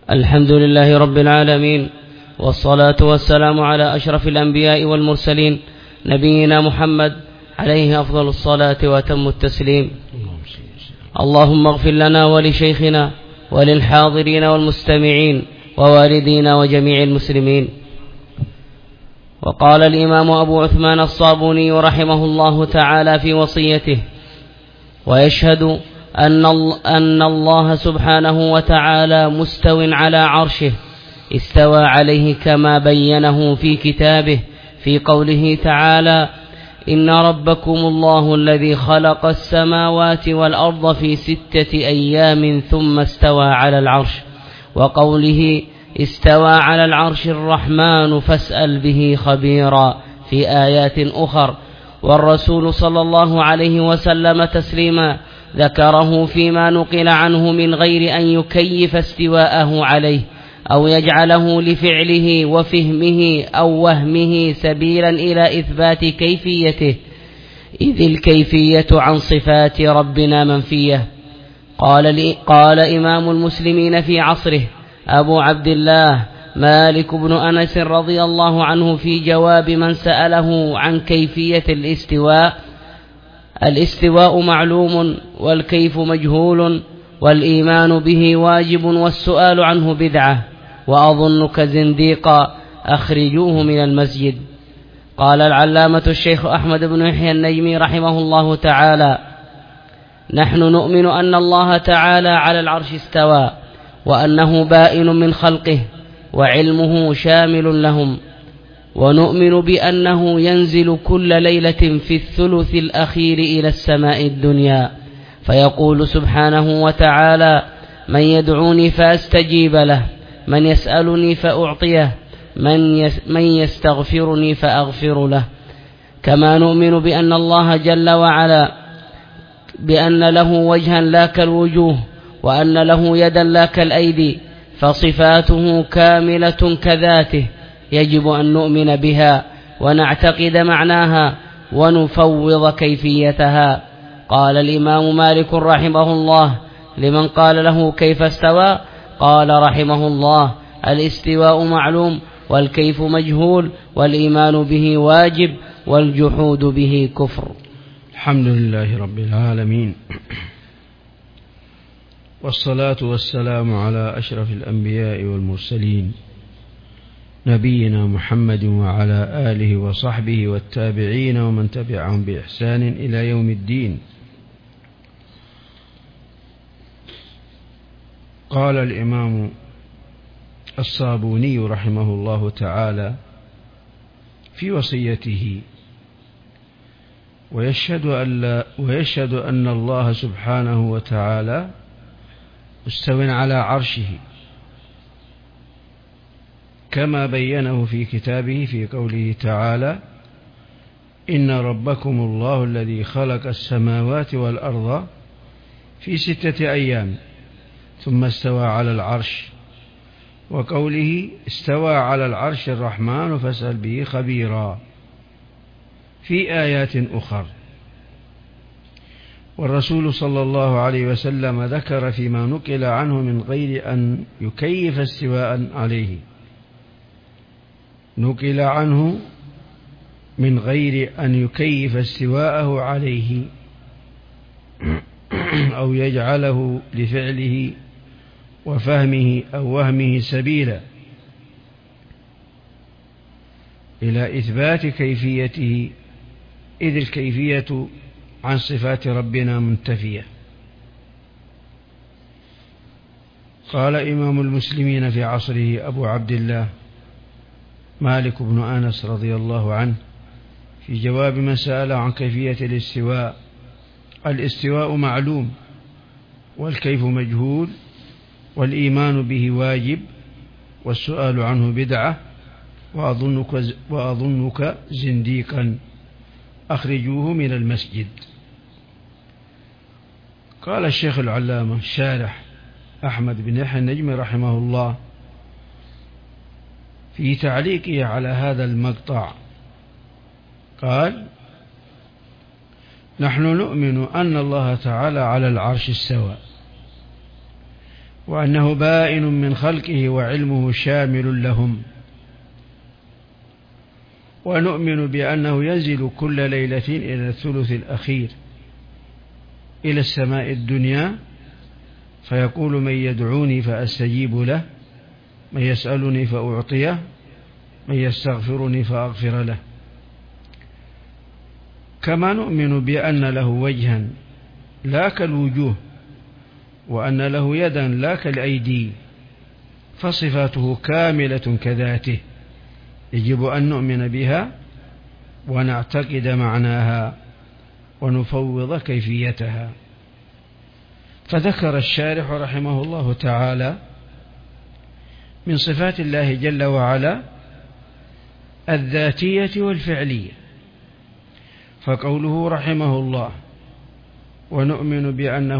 الحمد لله رب العالمين، والصلاة والسلام على أشرف الأنبياء والمرسلين نبينا محمد عليه أفضل الصلاة وأتم التسليم. اللهم اغفر لنا ولشيخنا وللحاضرين والمستمعين ووالدينا وجميع المسلمين. وقال الإمام أبو عثمان الصابوني رحمه الله تعالى في وصيته: ويشهد أن الله سبحانه وتعالى مستو على عرشه، استوى عليه كما بينه في كتابه في قوله تعالى: إن ربكم الله الذي خلق السماوات والأرض في 6 أيام ثم استوى على العرش، وقوله استوى على العرش الرحمن فاسأل به خبيرا في آيات أخر. والرسول صلى الله عليه وسلم تسليما ذكره فيما نقل عنه من غير أن يكيف استواءه عليه أو يجعله لفعله وفهمه أو وهمه سبيلا إلى إثبات كيفيته، إذ الكيفية عن صفات ربنا منفية. قال إمام المسلمين في عصره أبو عبد الله مالك بن أنس رضي الله عنه في جواب من سأله عن كيفية الاستواء معلوم والكيف مجهول، والإيمان به واجب والسؤال عنه بدعة، وأظنك زنديقا، أخرجوه من المسجد. قال العلامة الشيخ أحمد بن يحيى النجمي رحمه الله تعالى: نحن نؤمن أن الله تعالى على العرش استوى، وأنه بائن من خلقه وعلمه شامل لهم، ونؤمن بأنه ينزل كل ليلة في الثلث الأخير إلى السماء الدنيا، فيقول سبحانه وتعالى: من يدعوني فأستجيب له، من يسألني فأعطيه، من يستغفرني فأغفر له. كما نؤمن بأن الله جل وعلا بأن له وجها لا كالوجوه، وأن له يدا لا كالأيدي، فصفاته كاملة كذاته، يجب أن نؤمن بها ونعتقد معناها ونفوض كيفيتها. قال الإمام مالك رحمه الله لمن قال له: كيف استوى؟ قال رحمه الله: الاستواء معلوم، والكيف مجهول، والإيمان به واجب، والجحود به كفر. الحمد لله رب العالمين، والصلاة والسلام على أشرف الأنبياء والمرسلين نبينا محمد وعلى آله وصحبه والتابعين ومن تبعهم بإحسان إلى يوم الدين. قال الإمام الصابوني رحمه الله تعالى في وصيته: ويشهد أن الله سبحانه وتعالى مستو على عرشه كما بينه في كتابه في قوله تعالى: إن ربكم الله الذي خلق السماوات والأرض في 6 أيام ثم استوى على العرش، وقوله استوى على العرش الرحمن فاسأل به خبيرا في آيات أخر. والرسول صلى الله عليه وسلم ذكر فيما نقل عنه من غير أن يكيف استواء عليه، نقل عنه من غير أن يكيف استواءه عليه أو يجعله لفعله وفهمه أو وهمه سبيلا إلى إثبات كيفيته، إذ الكيفية عن صفات ربنا منتفية. قال إمام المسلمين في عصره أبو عبد الله مالك بن أنس رضي الله عنه في جواب من سأل عن كيفية الاستواء: الاستواء معلوم، والكيف مجهول، والإيمان به واجب، والسؤال عنه بدعة، وأظنك زنديقا، أخرجوه من المسجد. قال الشيخ العلامة الشارح أحمد بن يحيى النجمي رحمه الله في تعليقه على هذا المقطع قال: نحن نؤمن أن الله تعالى على العرش استوى، وأنه بائن من خلقه وعلمه شامل لهم. ونؤمن بأنه ينزل كل ليلة إلى الثلث الأخير إلى السماء الدنيا، فيقول: من يدعوني فأستجيب له، من يسألني فأعطيه، من يستغفرني فأغفر له. كما نؤمن بأن له وجها لا كالوجوه، وأن له يدا لا كالأيدي، فصفاته كاملة كذاته، يجب أن نؤمن بها ونعتقد معناها ونفوض كيفيتها. فذكر الشارح رحمه الله تعالى من صفات الله جل وعلا الذاتية والفعلية، فقوله رحمه الله: ونؤمن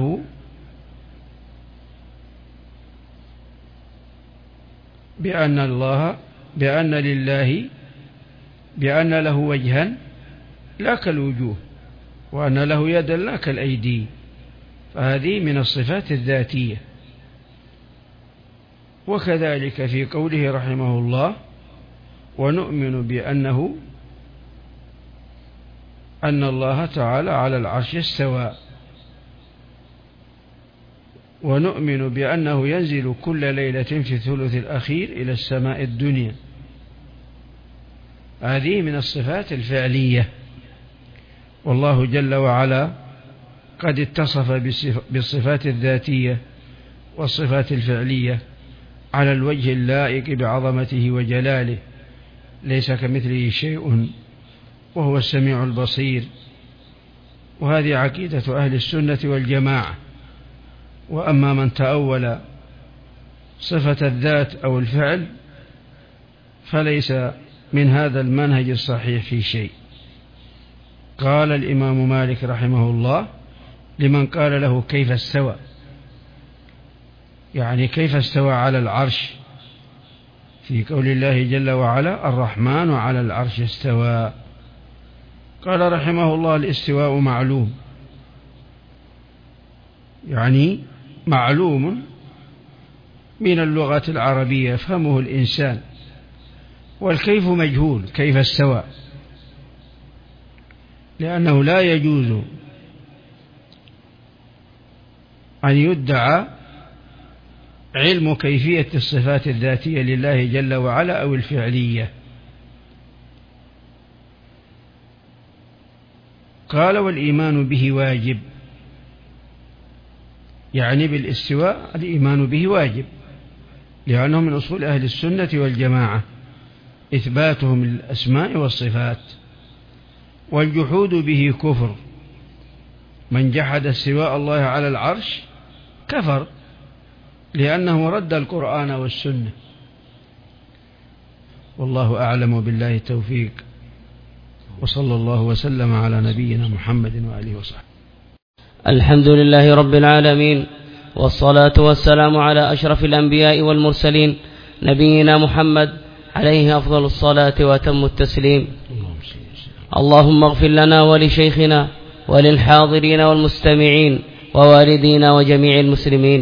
بأن له وجها لا كالوجوه، وأن له يدا لا كالأيدي، فهذه من الصفات الذاتية. وكذلك في قوله رحمه الله: ونؤمن أن الله تعالى على العرش استوى، ونؤمن بأنه ينزل كل ليلة في الثلث الأخير إلى السماء الدنيا، هذه من الصفات الفعلية. والله جل وعلا قد اتصف بالصفات الذاتية والصفات الفعلية على الوجه اللائق بعظمته وجلاله، ليس كمثله شيء وهو السميع البصير. وهذه عقيدة أهل السنة والجماعة. وأما من تأول صفة الذات أو الفعل فليس من هذا المنهج الصحيح في شيء. قال الإمام مالك رحمه الله لمن قال له: كيف استوى؟ يعني كيف استوى على العرش؟ في قول الله جل وعلا: الرحمن على العرش استوى. قال رحمه الله: الاستواء معلوم، يعني معلوم من اللغة العربية يفهمه الإنسان. والكيف مجهول، كيف استوى، لأنه لا يجوز أن يدعى علم كيفية الصفات الذاتية لله جل وعلا أو الفعلية. قال: والإيمان به واجب، يعني بالاستواء الإيمان به واجب، لأنه من أصول أهل السنة والجماعة إثباتهم للأسماء والصفات. والجحود به كفر، من جحد استواء الله على العرش كفر، لأنه رد القرآن والسنة. والله أعلم، بالله التوفيق، وصلى الله وسلم على نبينا محمد وآله وصحبه. الحمد لله رب العالمين، والصلاة والسلام على أشرف الأنبياء والمرسلين، نبينا محمد عليه أفضل الصلاة وأتم التسليم. اللهم اغفر لنا ولشيخنا وللحاضرين والمستمعين ووالدينا وجميع المسلمين.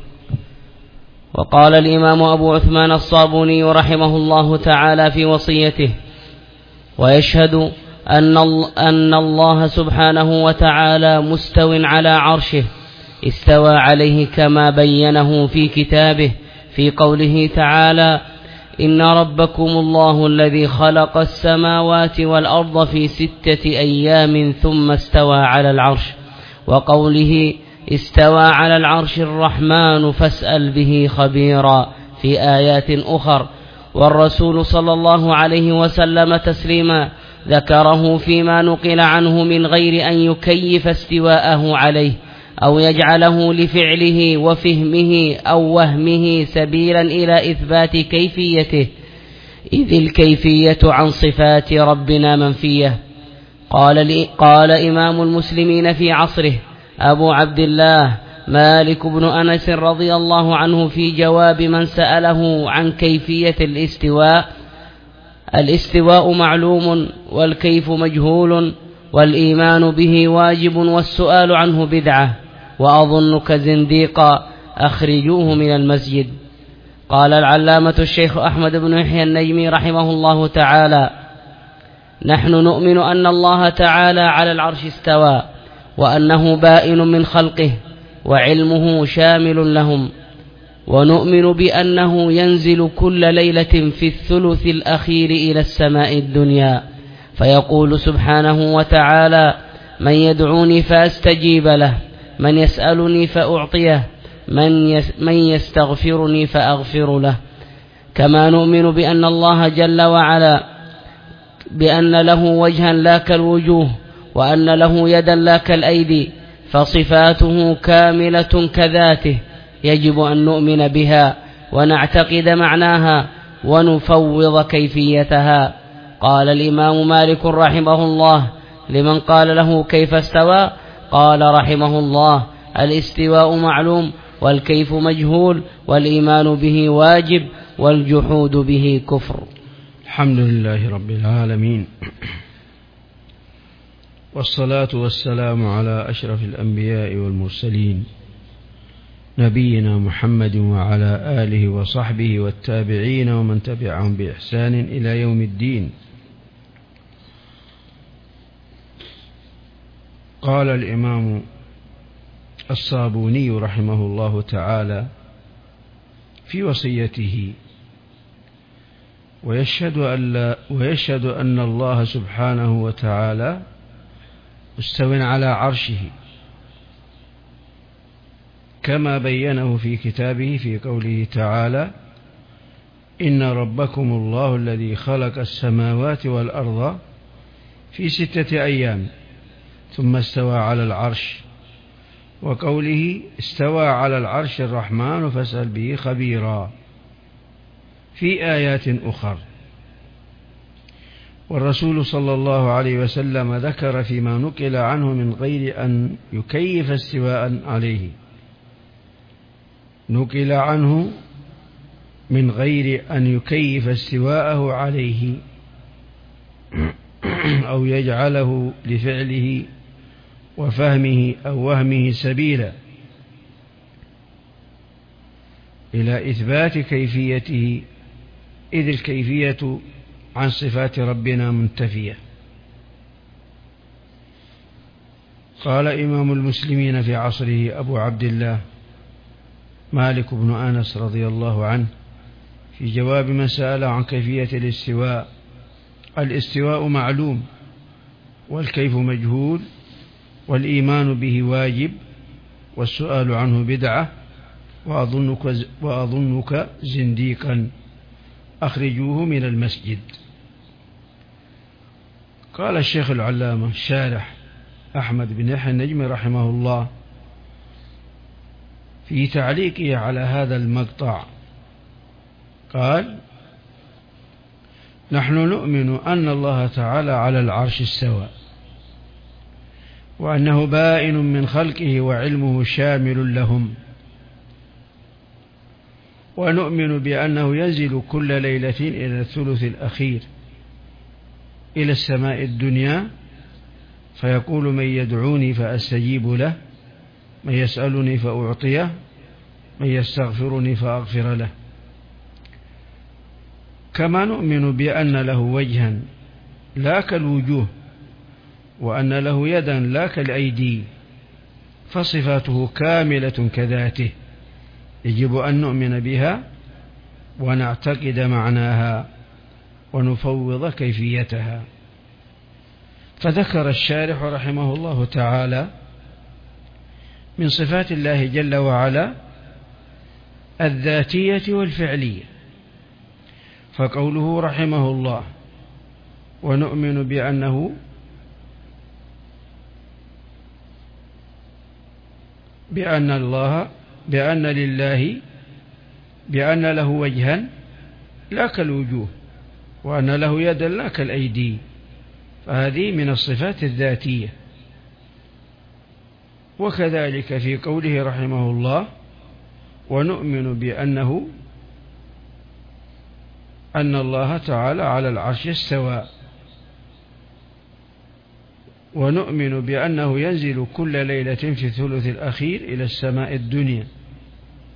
وقال الإمام أبو عثمان الصابوني رحمه الله تعالى في وصيته: ويشهد أن الله سبحانه وتعالى مستو على عرشه، استوى عليه كما بينه في كتابه في قوله تعالى: إن ربكم الله الذي خلق السماوات والأرض في 6 أيام ثم استوى على العرش، وقوله: استوى على العرش الرحمن فاسأل به خبيرا في آيات أخر. والرسول صلى الله عليه وسلم تسليما ذكره فيما نقل عنه من غير أن يكيف استواءه عليه أو يجعله لفعله وفهمه أو وهمه سبيلا إلى إثبات كيفيته، إذ الكيفية عن صفات ربنا منفية. قال إمام المسلمين في عصره أبو عبد الله مالك بن أنس رضي الله عنه في جواب من سأله عن كيفية الاستواء: الاستواء معلوم والكيف مجهول، والإيمان به واجب والسؤال عنه بدعة، وأظنك زنديقا أخرجوه من المسجد. قال العلامة الشيخ أحمد بن يحيى النجمي رحمه الله تعالى: نحن نؤمن أن الله تعالى على العرش استوى، وأنه بائن من خلقه وعلمه شامل لهم، ونؤمن بأنه ينزل كل ليلة في الثلث الأخير إلى السماء الدنيا فيقول سبحانه وتعالى: من يدعوني فأستجيب له، من يسألني فأعطيه، من يستغفرني فأغفر له. كما نؤمن بأن الله جل وعلا بأن له وجها لا كالوجوه، وأن له يدا لا كالأيدي، فصفاته كاملة كذاته، يجب أن نؤمن بها ونعتقد معناها ونفوض كيفيتها. قال الإمام مالك رحمه الله لمن قال له: كيف استوى؟ قال رحمه الله: الاستواء معلوم، والكيف مجهول، والإيمان به واجب، والجحود به كفر. الحمد لله رب العالمين، والصلاة والسلام على أشرف الأنبياء والمرسلين، نبينا محمد وعلى آله وصحبه والتابعين ومن تبعهم بإحسان إلى يوم الدين. قال الإمام الصابوني رحمه الله تعالى في وصيته: ويشهد أن الله سبحانه وتعالى مستو على عرشه، كما بينه في كتابه في قوله تعالى: إن ربكم الله الذي خلق السماوات والأرض في 6 أيام ثم استوى على العرش، وقوله: استوى على العرش الرحمن فاسأل به خبيرا، في آيات أخر. والرسول صلى الله عليه وسلم ذكر فيما نقل عنه من غير أن يكيف استواء عليه، نقل عنه من غير أن يكيف استواءه عليه أو يجعله لفعله وفهمه أو وهمه سبيلا إلى إثبات كيفيته، إذ الكيفية عن صفات ربنا منتفية. قال إمام المسلمين في عصره أبو عبد الله مالك بن أنس رضي الله عنه في جواب من سأل عن كيفية الاستواء: الاستواء معلوم، والكيف مجهول، والإيمان به واجب، والسؤال عنه بدعة، وأظنك زنديقا، أخرجوه من المسجد. قال الشيخ العلامة الشارح أحمد بن يحيى النجمي رحمه الله في تعليقه على هذا المقطع قال: نحن نؤمن أن الله تعالى على العرش استوى، وأنه بائن من خلقه وعلمه شامل لهم، ونؤمن بأنه ينزل كل ليلة إلى الثلث الأخير إلى السماء الدنيا فيقول: من يدعوني فأستجيب له، من يسألني فأعطيه، من يستغفرني فأغفر له. كما نؤمن بأن له وجها لا كالوجوه، وأن له يدا لا كالأيدي، فصفاته كاملة كذاته، يجب أن نؤمن بها ونعتقد معناها ونفوض كيفيتها. فذكر الشارح رحمه الله تعالى من صفات الله جل وعلا الذاتية والفعلية، فقوله رحمه الله: ونؤمن بأن له وجها لا كالوجوه، وأن له يدا لا كالأيدي، فهذه من الصفات الذاتية. وكذلك في قوله رحمه الله: ونؤمن أن الله تعالى على العرش استوى، ونؤمن بأنه ينزل كل ليلة في الثلث الأخير إلى السماء الدنيا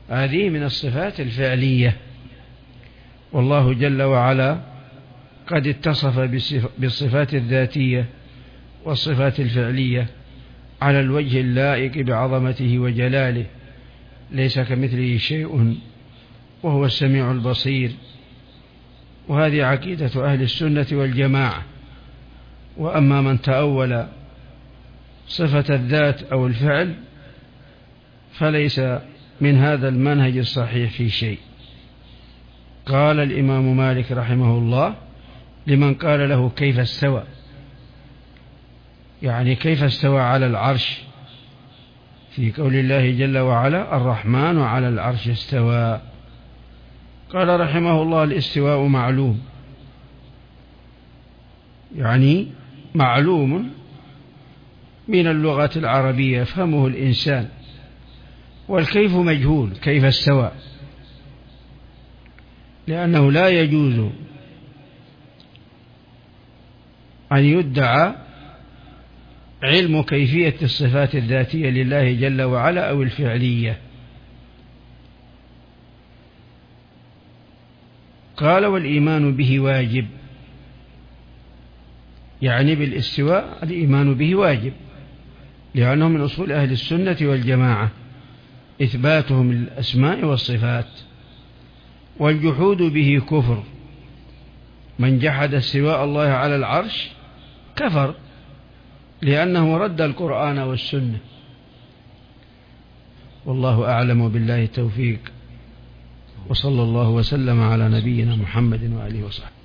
هذه من الصفات الفعلية. والله جل وعلا قد اتصف بالصفات الذاتية والصفات الفعلية على الوجه اللائق بعظمته وجلاله، ليس كمثله شيء وهو السميع البصير. وهذه عقيدة أهل السنة والجماعة. وأما من تأول صفة الذات أو الفعل فليس من هذا المنهج الصحيح في شيء. قال الإمام مالك رحمه الله لمن قال له كيف استوى، يعني كيف استوى على العرش، في قول الله جل وعلا الرحمن على العرش استوى. قال رحمه الله الاستواء معلوم، يعني معلوم من اللغة العربية يفهمه الإنسان. والكيف مجهول، كيف استوى، لأنه لا يجوز أن يدعى علم كيفية الصفات الذاتية لله جل وعلا أو الفعلية. قال والإيمان به واجب، يعني بالاستواء الإيمان به واجب، لأنه من أصول أهل السنة والجماعة إثباتهم للأسماء والصفات. والجحود به كفر، من جحد استواء الله على العرش كفر، لأنه رد القرآن والسنة. والله أعلم بالله التوفيق، وصلى الله وسلم على نبينا محمد وآله وصحبه.